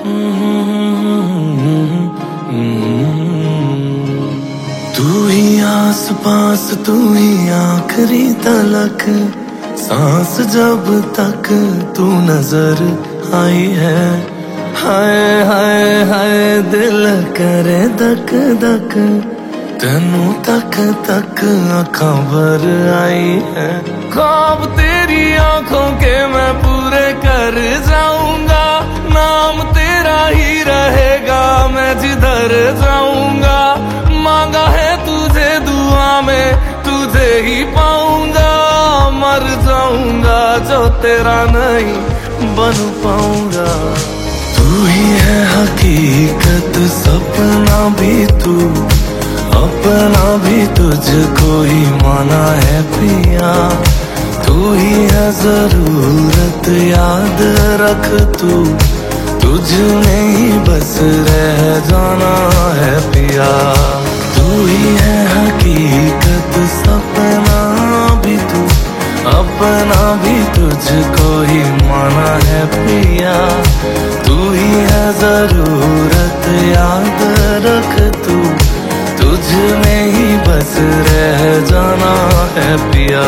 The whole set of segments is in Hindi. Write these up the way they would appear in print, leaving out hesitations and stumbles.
तू ही आस पास, तू ही आखिरी तलक, सांस जब तक तू नजर आई है। हाय हाय हाय दिल करे धक धक, तेनू तक तक अखां भर आई है। ख्वाब तेरी आंखों के मैं पूरे कर जाऊंगा, नाम तेरा ही रहेगा मैं जिधर जाऊंगा। मांगा है तुझे दुआ में, तुझे ही पाऊंगा। मर जाऊंगा जो तेरा नहीं बन पाऊंगा। तू ही है हकीकत, सपना भी तू, अपना भी तुझको ही माना है पिया। तू ही है जरूरत, याद रख तू, तुझ में ही बस रह जाना है पिया। तू ही है हकीकत, सपना भी तू, अपना भी तुझको ही माना है पिया। तू ही है जरूरत, याद रख तू, तुझ में ही बस रह जाना है पिया।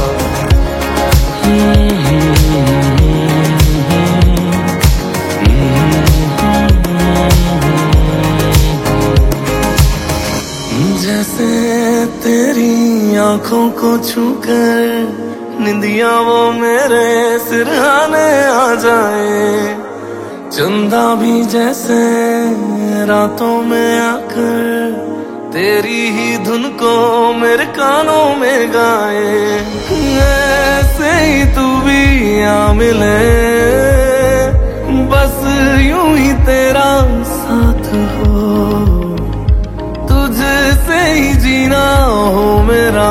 जैसे तेरी आंखों को छूकर निंदिया वो मेरे सिरहाने आ जाए। चंदा भी जैसे रातों में आकर तेरी ही धुन को मेरे कानों में गाए। ऐसे ही तू भी आ मिले, बस यूं ही तेरा साथ हो, तुझसे ही जीना हो मेरा,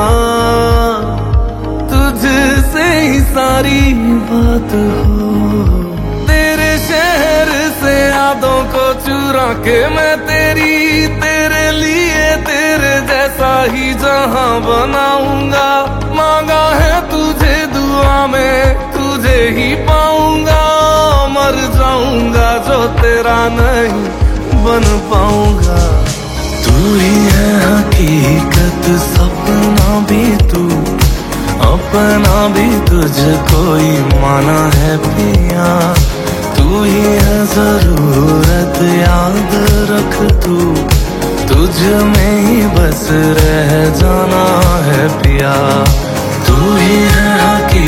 तुझसे ही सारी बात हो। तेरे शहर से यादों को चुरा के मैं तेरे लिए तेरे जैसा ही जहां बनाऊंगा। मांगा है तुझे दुआ में, तुझे ही पाऊंगा। मर जाऊंगा जो तेरा नहीं बन पाऊंगा। तू ही है हकीकत, सपना भी तू, अपना भी तुझको ही माना है पिया। तू ही है जरूरत, याद रख तू, तुझ में ही बस रह जाना है पिया। तू ही है हकीकत।